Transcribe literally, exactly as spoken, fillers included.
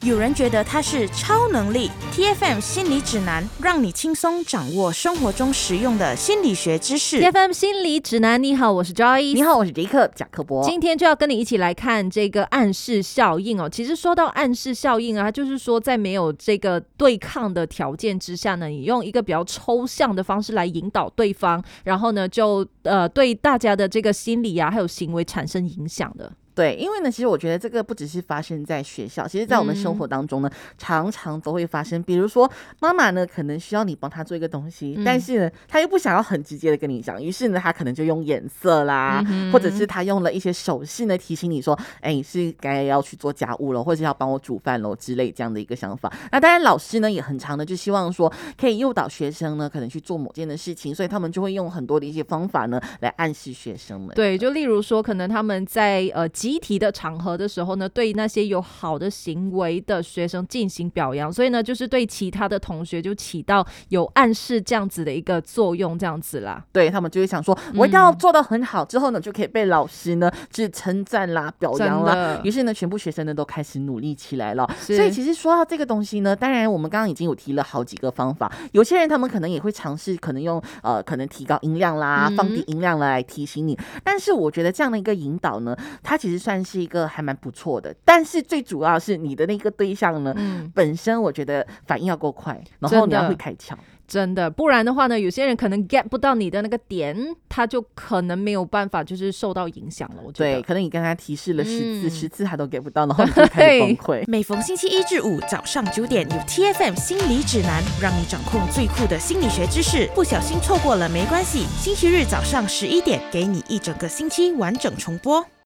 有人觉得它是超能力。 T F M 心理指南，让你轻松掌握生活中实用的心理学知识。 T F M 心理指南，你好，我是 Joyce。 你好，我是杰克贾克伯。 今天就要跟你一起来看这个暗示效应哦。其实说到暗示效应啊，就是说在没有这个对抗的条件之下呢，你用一个比较抽象的方式来引导对方，然后呢就呃对大家的这个心理啊还有行为产生影响的。 对，因为呢，其实我觉得这个不只是发生在学校，其实在我们生活当中呢，嗯、常常都会发生。比如说，妈妈呢可能需要你帮她做一个东西，嗯、但是呢，她又不想要很直接的跟你讲，于是呢，她可能就用眼色啦，嗯、或者是她用了一些手势呢提醒你说，哎，你是该要去做家务了，或者要帮我煮饭喽之类这样的一个想法。那当然，老师呢也很常的就希望说，可以诱导学生呢可能去做某件的事情，所以他们就会用很多的一些方法呢来暗示学生们。 对，就例如说，可能他们在呃集体的场合的时候呢，对那些有好的行为的学生进行表扬，所以呢，就是对其他的同学就起到有暗示这样子的一个作用，这样子啦。 对，他们就会想说，我一定要做到很好，之后呢，就可以被老师呢去称赞啦、表扬啦。于是呢，全部学生呢都开始努力起来了。所以其实说到这个东西呢，当然我们刚刚已经有提了好几个方法，有些人他们可能也会尝试，可能用呃可能提高音量啦、放低音量来提醒你。但是我觉得这样的一个引导呢，它其实算是一个还蛮不错的，但是最主要是你的那个对象呢、嗯、本身我觉得反应要够快，然后你要会开窍， 真的，不然的话呢，有些人可能 get 不到你的那个点，他就可能没有办法就是受到影响了。我觉得对，可能你跟他提示了十次、嗯、十次他都 get 不到，然后你就开始崩溃。 每逢星期一至五早上九点，有 T F M 心理指南，让你掌控最酷的心理学知识。不小心错过了没关系，星期日早上十一点，给你一整个星期完整重播。